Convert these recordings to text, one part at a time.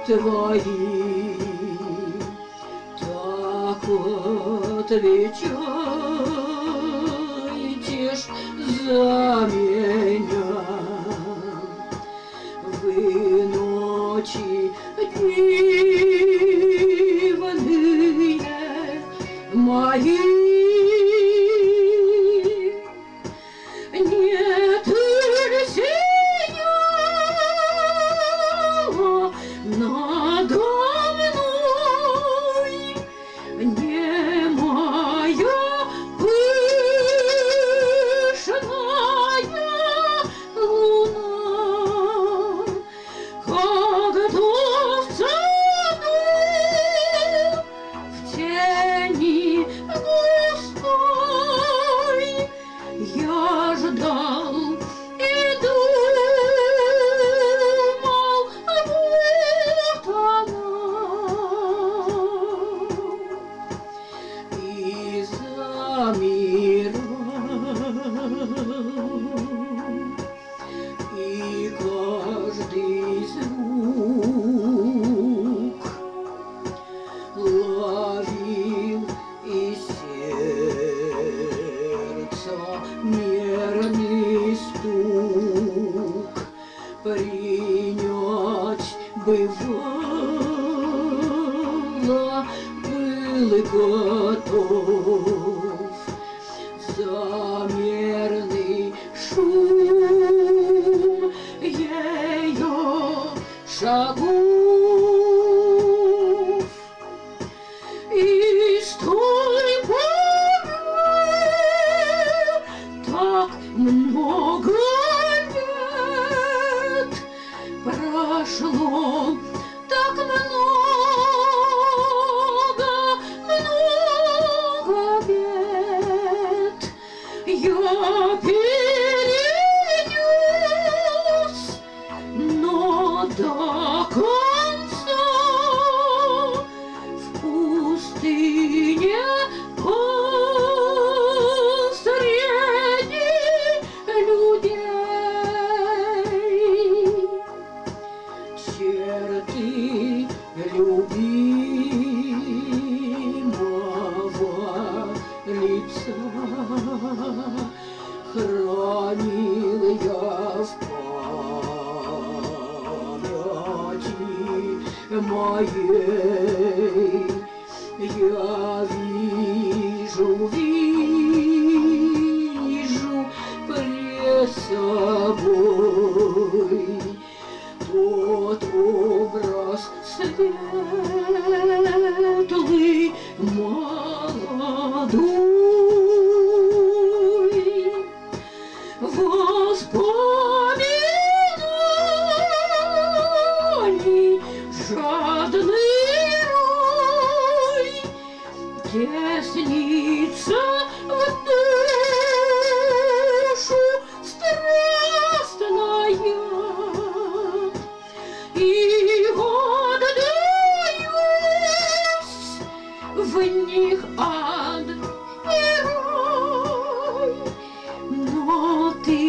твои. Так отвечайте ж за меня. Вы ночи дивные мои, нет сияла надо мной, не моя пышная луна, когда в саду в тени густой я ждал и думал, вот она. И замирал, и каждый звук ловил из сердца мерный стук. Принять бывало был готов за мерный шум ее шагов. И с той поры так много лет прошло, так много бед я перенес, но до конца в пустыне посреди людей черты любимого лица хранил я в памяти моей. Я вижу пред собой тот образ светлый, молодой. Воспоминаний жадный рой теснится в душу страстная, и отдаюсь в них ад и рай. Но ты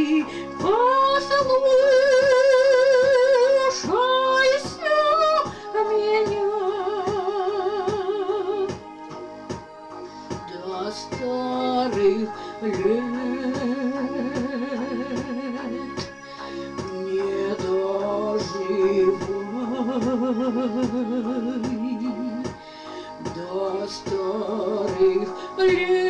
послушайся меня. До старых лет не доживай, до старых лет